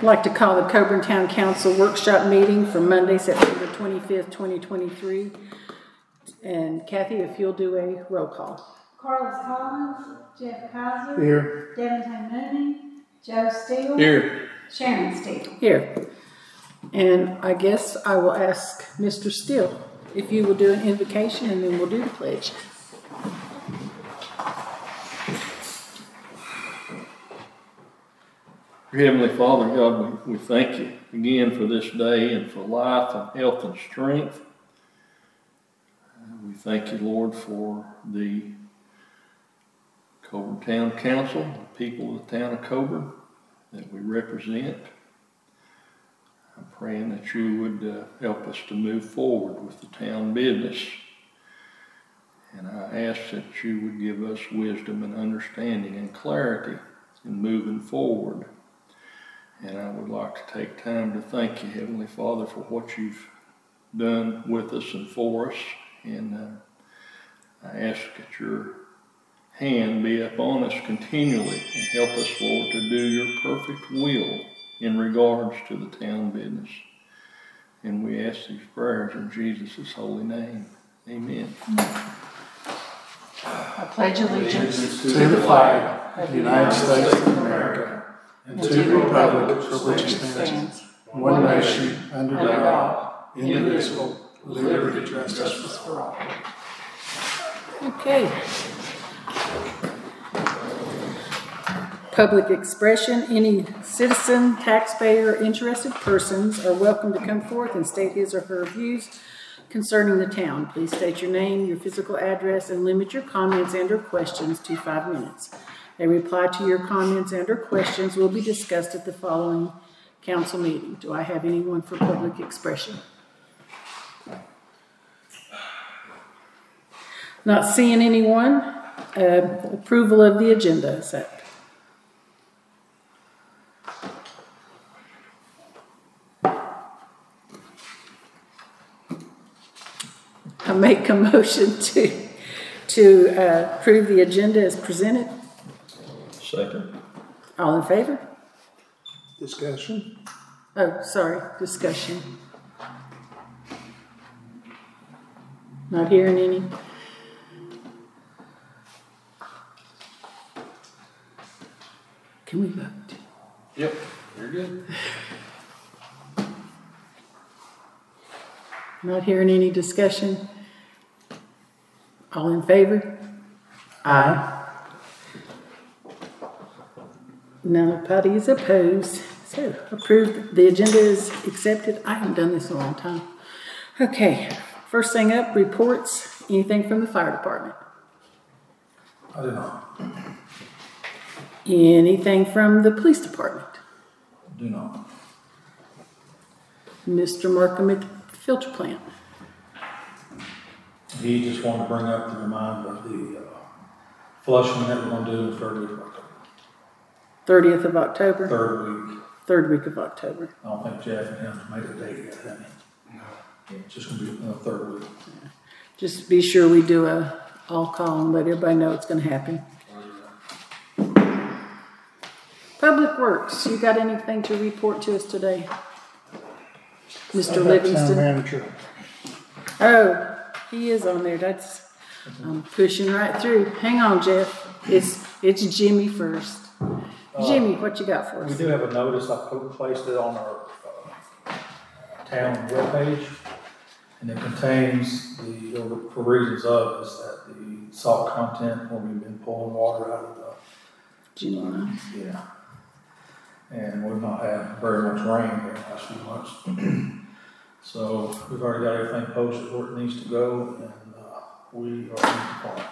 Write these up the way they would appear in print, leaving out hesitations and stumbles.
I'd like to call the Coburn Town Council workshop meeting for Monday, September 25th, 2023. And Kathy, if you'll do a roll call. Carlos Collins, Jeff Kaiser. Here. Devin Mooney, Joe Steele. Here. Sharon Steele. Here. And I guess I will ask Mr. Steele if you will do an invocation and then we'll do the pledge. Heavenly Father, God, we thank you again for this day and for life and health and strength. We thank you, Lord, for the Coburn Town Council, the people of the town of Coburn that we represent. I'm praying that you would help us to move forward with the town business. And I ask that you would give us wisdom and understanding and clarity in moving forward. And I would like to take time to thank you, Heavenly Father, for what you've done with us and for us. And I ask that your hand be upon us continually and help us, Lord, to do your perfect will in regards to the town business. And we ask these prayers in Jesus' holy name. Amen. I pledge allegiance to the flag of the United States of America and to the republic for which it stands, one nation, under God, indivisible, with liberty and justice for all. Okay. Public expression. Any citizen, taxpayer, or interested persons are welcome to come forth and state his or her views concerning the town. Please state your name, your physical address, and limit your comments and or questions to 5 minutes. A reply to your comments and or questions will be discussed at the following council meeting. Do I have anyone for public expression? Not seeing anyone. Approval of the agenda is set. I make a motion to approve the agenda as presented. Second. All in favor? Discussion? Oh, sorry, discussion. Not hearing any. Can we vote? Yep, you're good. Not hearing any discussion. All in favor? Aye. Nobody is opposed. So approved. The agenda is accepted. I haven't done this in a long time. Okay. First thing up, reports. Anything from the fire department? I do not. Anything from the police department? Do not. Mr. Markham at the filter plant. He just wanted to bring up the reminder of the flushing that we're going to do in the 30th of October. 30th of October? Third week. 3rd week of October. I don't think Jeff and him have made a date yet, have they? No. It's just going to be the third week. Yeah. Just be sure we do a all call and let everybody know it's going to happen. Public Works, you got anything to report to us today? Mr. Livingston? Manager. Oh, he is on there. I'm pushing right through. Hang on, Jeff. It's Jimmy first. Jimmy, what you got for us? We do have a notice. I placed it on our town webpage, and it contains for reasons of, is that the salt content when we've been pulling water out of the Jimmy Lines. yeah, and we've not had very much rain here the last few months. So we've already got everything posted where it needs to go, and we are in compliance.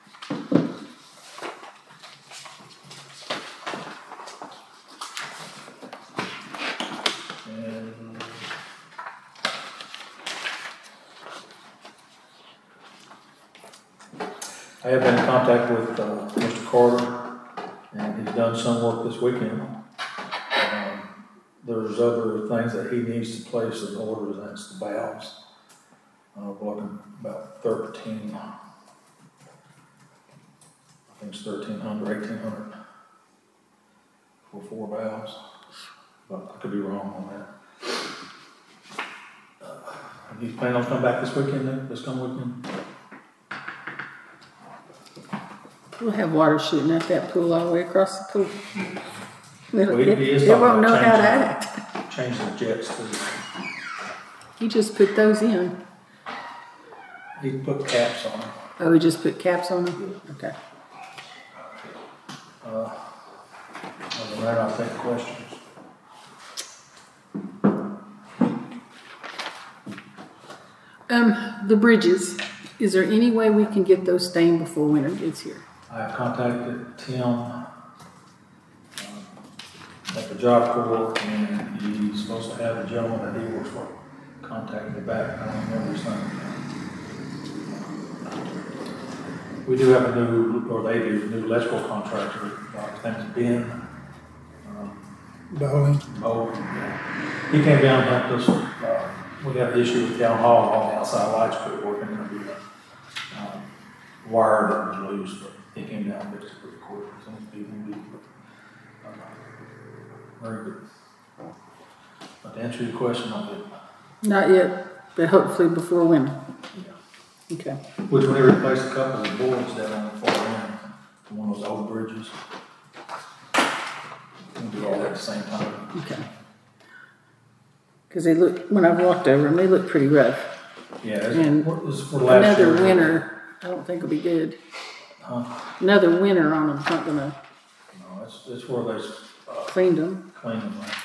I have been in contact with Mr. Carter, and he's done some work this weekend. There's other things that he needs to place in order, and that's the valves. We're looking about 13, I think it's 1,300, 1,800 for 4 valves. but I could be wrong on that. You planning on coming back this weekend then, this coming weekend? We'll have water shooting out that pool all the way across the pool. Well, he is It talking won't know about how to changing- act. Changing the jets to, He just put those in. he put caps on them. Oh, we just put caps on them? Okay. Other than that, I'll take questions. The bridges, is there any way we can get those stained before winter gets here? I have contacted Tim at the Job Corps, and he's supposed to have a gentleman that he works for contact me back. I don't remember his name. We do have a new, or they do, a new electrical contractor. I think it's Ben. Bowling. Oh, he came down and helped us. We had an issue with town hall, all the outside lights quit working, and the wire that was loose, but he came down and fixed it pretty quick. So it's been very good. But to answer your question, I did. Not yet, but hopefully before winter. Okay. Which when they replaced a couple of boards down on the far end, one of those old bridges. We'll do all that at the same time. Okay. Because they look, when I walked over them, they look pretty rough. Yeah, And it's for last year. Another winter, I don't think will be good. Huh? Another winter on them's not gonna No, it's where they clean them. clean them last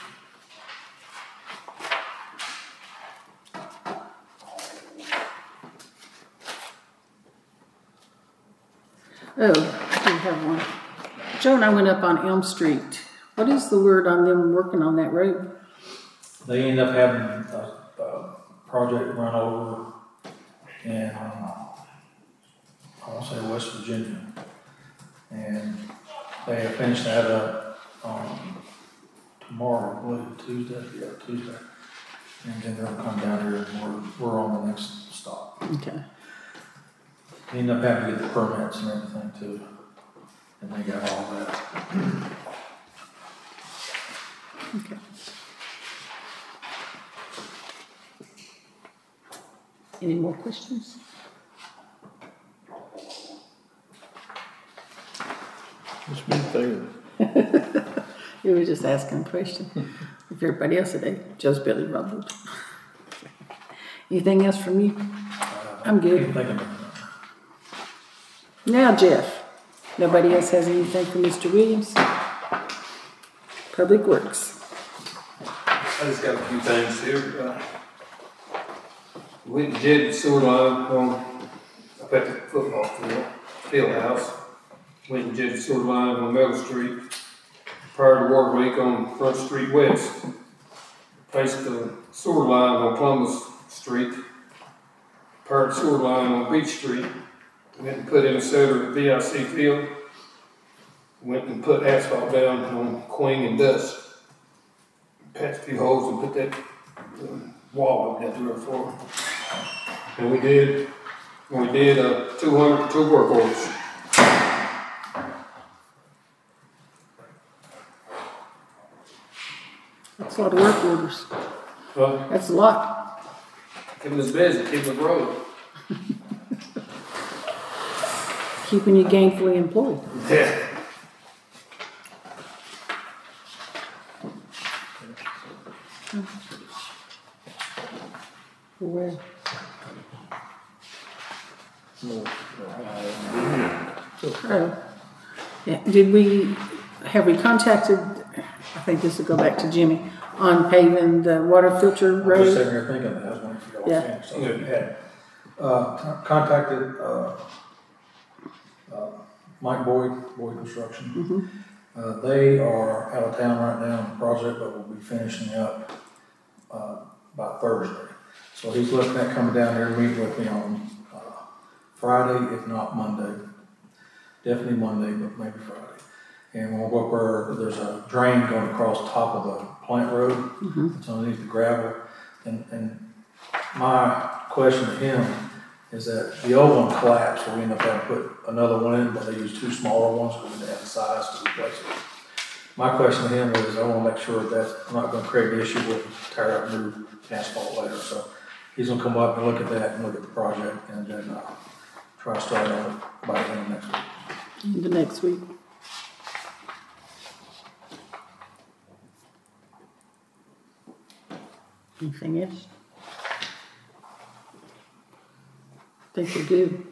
Oh, I do have one. Joe and I went up on Elm Street. What is the word on them working on that road? They end up having a project run over in, I want to say West Virginia. And they finish that up tomorrow, I believe, Tuesday. Yeah, Tuesday. And then they'll come down here and we're on the next stop. Okay. They end up having to get the permits and everything too. And they got all that. Okay. Any more questions? It's been fair. You were just asking a question. If everybody else today, Joe's belly rumbled. Anything else from you? I'm good. Keep thinking about that. Now, Jeff. Nobody else has anything for Mr. Williams? Public Works. I just got a few things here. Went and did the sewer line up at the football field house. Went and did the sewer line on Middle Street. Prior to work week on Front Street West. Placed the sewer line on Columbus Street. Prior to sewer line on Beach Street. Went and put in a soda at VIC Field. Went and put asphalt down on Queen and Dust. Patched a few holes and put that wall up that through our floor. And we did 202 work orders. That's a lot of work orders. Well, That's a lot. keeping us busy, keeping us rolling. Keeping you gainfully employed. Yeah. Where? Oh. Yeah, have we contacted, I think this will go back to Jimmy, on paving the water filter I'm just road? sitting here thinking that, I was waiting for y'all to Yeah. finish. So we had, contacted, Mike Boyd Construction. They are out of town right now on the project, but will be finishing up, by Thursday. So he's looking at coming down here, meeting with me on, Friday, if not Monday. Definitely Monday, but maybe Friday. And we'll go up where there's a drain going across the top of the plant road. It's underneath the gravel. And my question to him is that the old one collapsed, so we ended up having to put another one in, but they used two smaller ones because we didn't have the size to replace it. My question to him is, I wanna make sure that I'm not gonna create an issue with tear up new asphalt later, so he's gonna come up and look at that and look at the project and then, try to start on it by the end of next week. The next week. Anything else? Think we're good.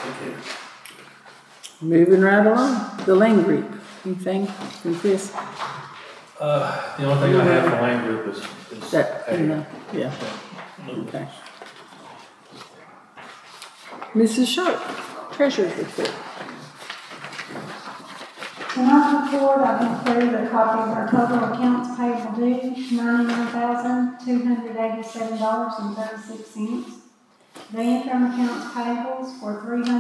Moving right along, the Lane Group, anything from Chris? The only thing I have for Lane Group is That, yeah, okay. Mrs. Sharp, Treasurer's Report. Tonight's report, I've included a copy of our total accounts payable due, $99,287.36. The interim accounts payables for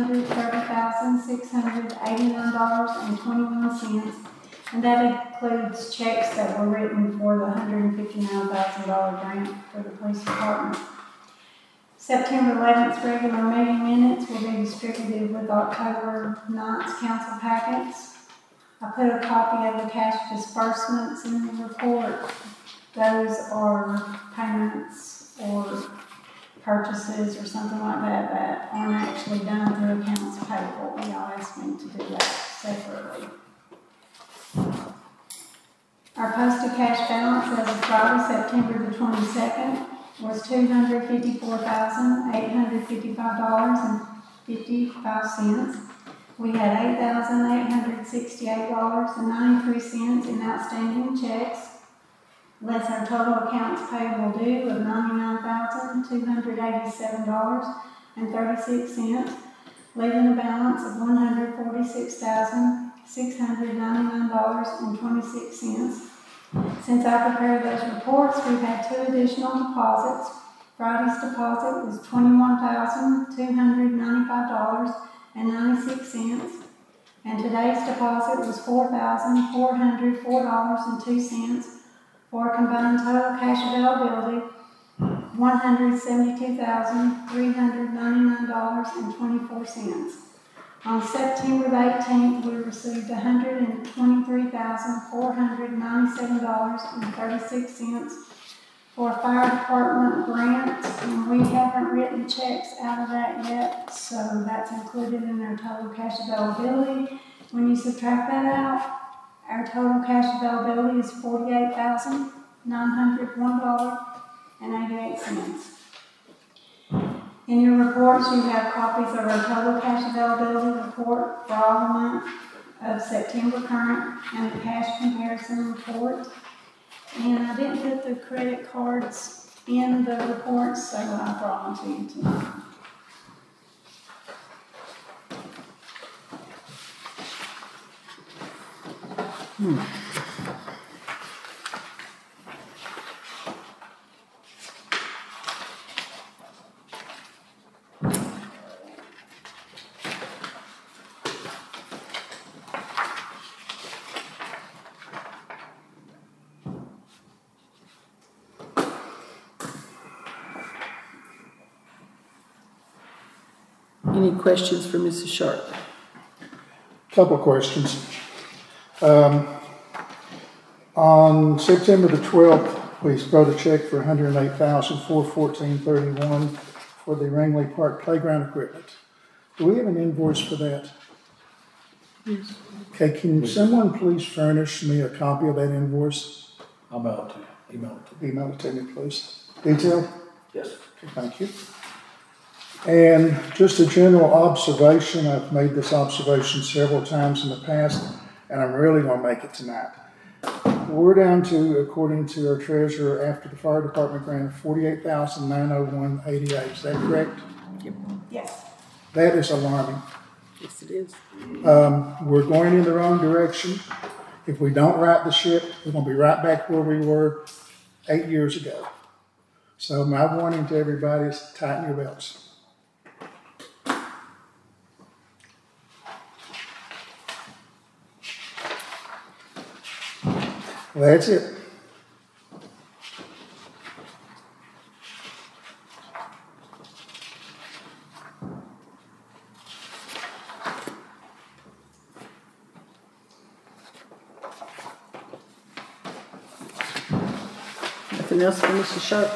$330,689.21, and that includes checks that were written for the $159,000 grant for the police department. September 11th regular meeting minutes will be distributed with October 9th council packets. I put a copy of the cash disbursements in the report. Those are payments or purchases or something like that that aren't actually done through accounts payable. Y'all asked me to do that separately. Our posted cash balance as of Friday, September the 22nd, was $254,855.55. We had $8,868.93 in outstanding checks, less our total accounts payable due of $99,287.36, leaving a balance of $146,699.26. Since I prepared those reports, we've had 2 additional deposits. Friday's deposit was $21,295.96, and today's deposit was $4,404.02, for a combined total cash availability $172,399.24. On September the 18th, we received $123,497.36 for a fire department grant, and we haven't written checks out of that yet, so that's included in our total cash availability. When you subtract that out, our total cash availability is $48,901.88. In your reports, you have copies of our total cash availability report for all the month of September current and the cash comparison report. And I didn't put the credit cards in the reports, so I brought them to you tonight. Any questions for Mrs. Sharp? Couple of questions. On September the 12th, we wrote a check for $108,414.31 for the Rangley Park playground equipment. Do we have an invoice for that? Yes. Okay, can someone please furnish me a copy of that invoice? I'll mail it to you, email it to Email it to me, please. Detail? you. Yes. Okay, thank you. And just a general observation, I've made this observation several times in the past, and I'm really going to make it tonight. We're down to, according to our treasurer, after the fire department grant, $48,901.88. Is that correct? Yes. That is alarming. Yes, it is. We're going in the wrong direction. If we don't right the ship, we're going to be right back where we were 8 years ago. So my warning to everybody is tighten your belts. Well, that's it. Anything else for Mrs. Sharp?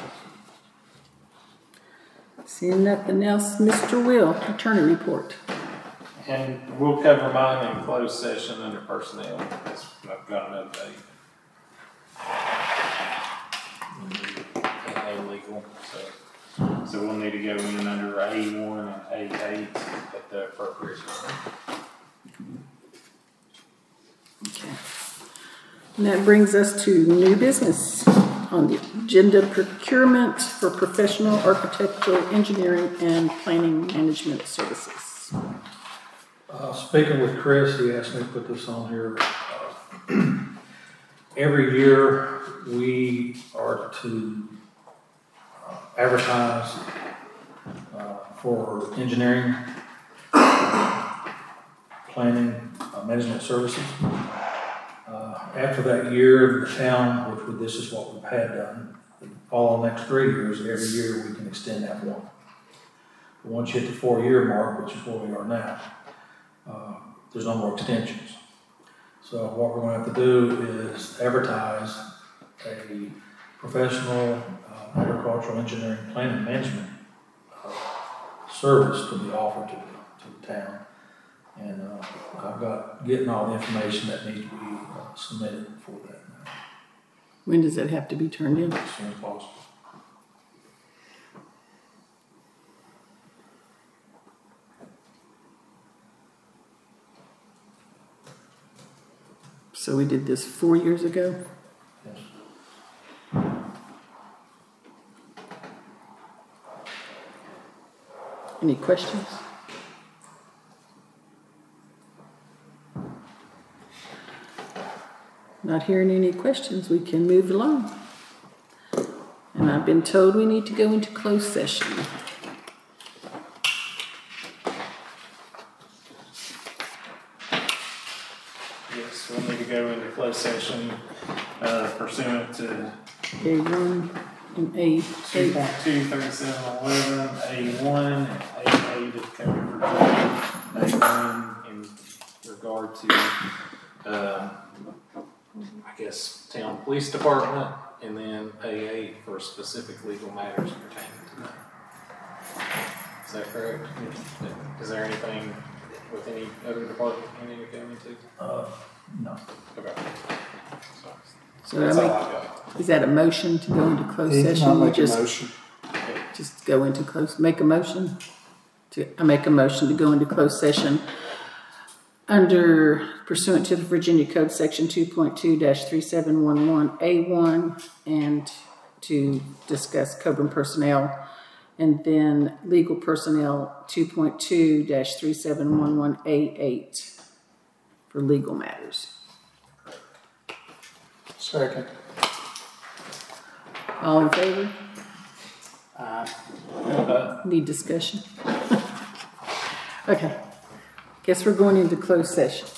Seeing nothing else, Mr. Will, attorney report. And we'll cover mine in closed session under personnel, because I've got an update. And legal, so we'll need to go in under A1 and A8 at the appropriate time. Okay. And that brings us to new business on the agenda, procurement for professional architectural engineering and planning management services. Speaking with Chris, he asked me to put this on here. Every year, we are to advertise for engineering, planning, management services. After that year, the town, this is what we've had done, the following next 3 years, every year we can extend that one. But once you hit the 4-year mark, which is where we are now, there's no more extensions. So what we're going to have to do is advertise a professional agricultural engineering planning management service to be offered to the town. And I've got getting all the information that needs to be submitted for that now, When does it have to be turned in? as soon as possible. So we did this 4 years ago. Yes. Any questions? Not hearing any questions, we can move along. And I've been told we need to go into closed session. Yes, we'll need to go into closed session pursuant to A1 and A8. 2.23711, A1, and A8 of Code of Virginia, A1 in regard to, I guess, town police department, and then A8 for specific legal matters pertaining to that. Is that correct? Is there anything with any other department you need to go into? No. Okay. So That's all I've got. is that a motion to go into closed He session? cannot We make a motion. Just go into close, make a motion? I make a motion to go into closed session under pursuant to the Virginia Code Section 2.2-3711A1 and to discuss Coburn personnel, and then legal personnel 2.2-3711A8 for legal matters. Second. All in favor? Need discussion? Okay. Guess we're going into closed session.